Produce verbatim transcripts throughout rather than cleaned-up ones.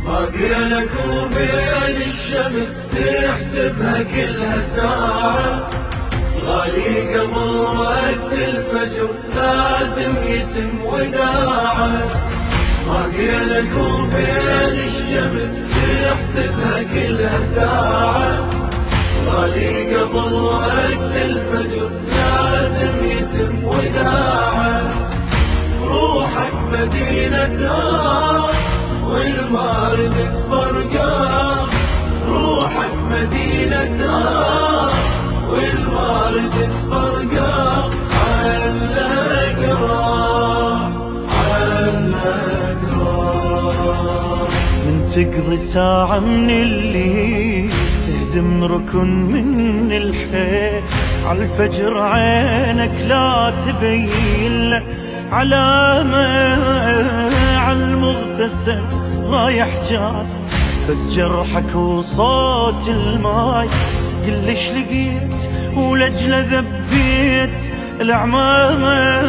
ما بينك وبين الشمس تحسبها كلها ساعة، غالي قبل وقت الفجر لازم يتم وداعه. ما بينك وبين الشمس تحسبها كلها ساعة، غالي قبل وقت الفجر لازم يتم وداعه. روحك مدينتها والمارد تفرقا، روحك مدينتها والمارد تفرقا. عنك راح عنك راح. من تقضي ساعة من الليل تهدم ركن من الحيل، عالفجر عينك لا تبين له علامة، عالمغتسل رايح جاي بس جرحك وصوت الماي. كلش لقيت ولجله ذبيت العمامة،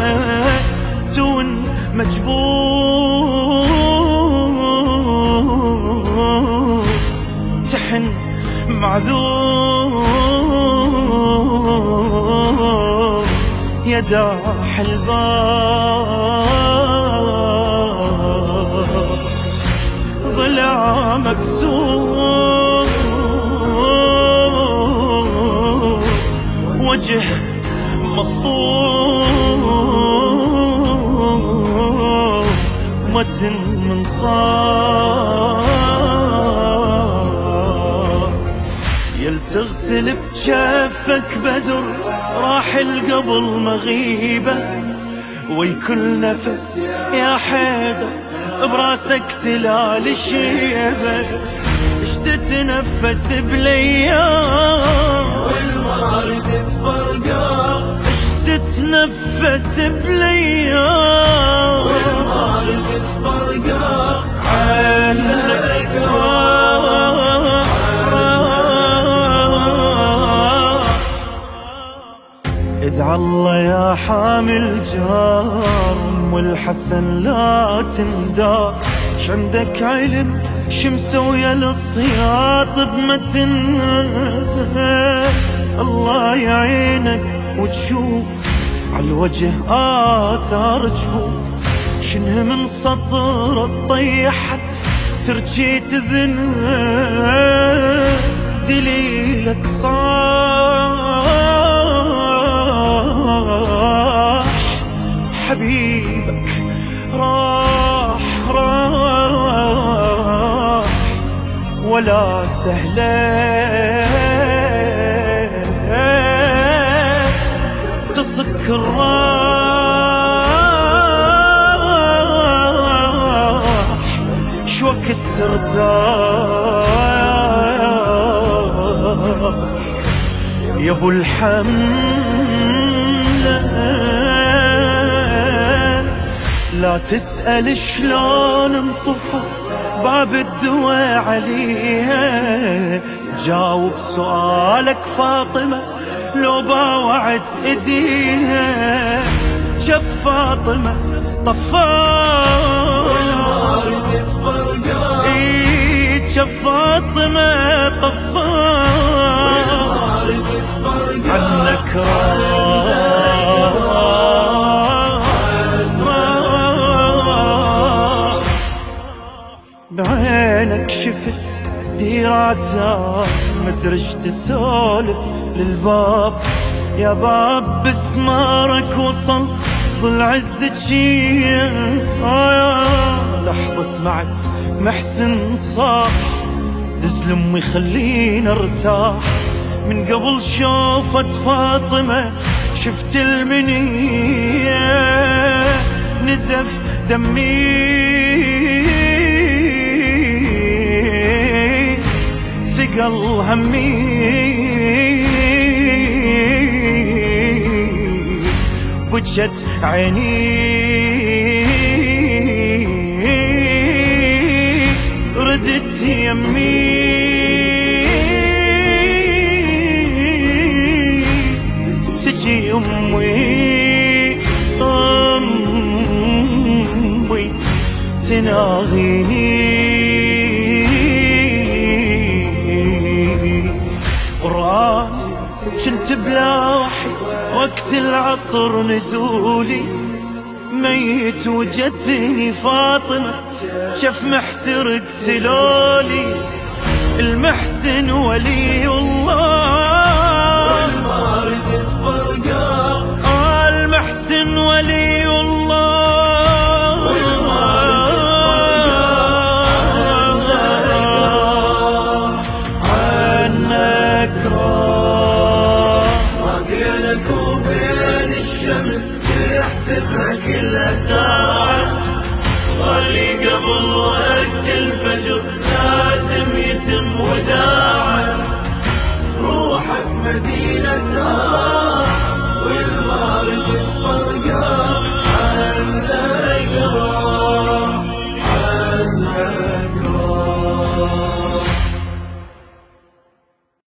تون مجبور تحن معذور يا داح الباب. ضلع مكسور وجه مسطور متن من صار. يل تغسل بجفك بدر راحل قبل مغيبة، ويكل نفس يا حيدر براسك تلال شيبة. اش تتنفس بالايام والمارد تفرقا، اش تتنفس بالايام والمارد تفرقا. عنك راح. ادعى الله يا حامل جار والحسن لا تندار، شعندك علم شمسويا للصياط بمتن. الله يعينك وتشوف عالوجه آثار جفوف، شنها من سطر طيحت ترجي تذن. دليلك صاح حبيبك راح راح ولا سهلة تصك الراح. شو وقت ترتاح يا ابو الحمله؟ لا تسأل شلون انطفى باب الدواء عليها، جاوب سؤالك فاطمة لو باوعت ايديها. شف فاطمة طفاه والمارد تفرقا، اي شف فاطمة طفاه. والمارد تفرقا. عنك راح بعينك شفت ديراتها مدرج تسولف للباب. يا باب بسمارك وصل ظل عزك شي. آه لحظة سمعت محسن صاح دز لامي خلينا ارتاح. من قبل شوفت فاطمة شفت المنية نزف دمي ثقل همي. بجت عيني ردت يمي. تجي أمي أمي تناغيني بلاوحي وقت العصر نزولي، ميت وجتني فاطمة شف محترق تلولي. المحسن ولي الله والمارد تفرقا، آه المحسن ولي الله عنك راح. بينك وبين الشمس تحسبها كل ساعة، ظلي قبل وقت الفجر لازم يتم وداعا. روحك مدينتها والمارد تفرقا،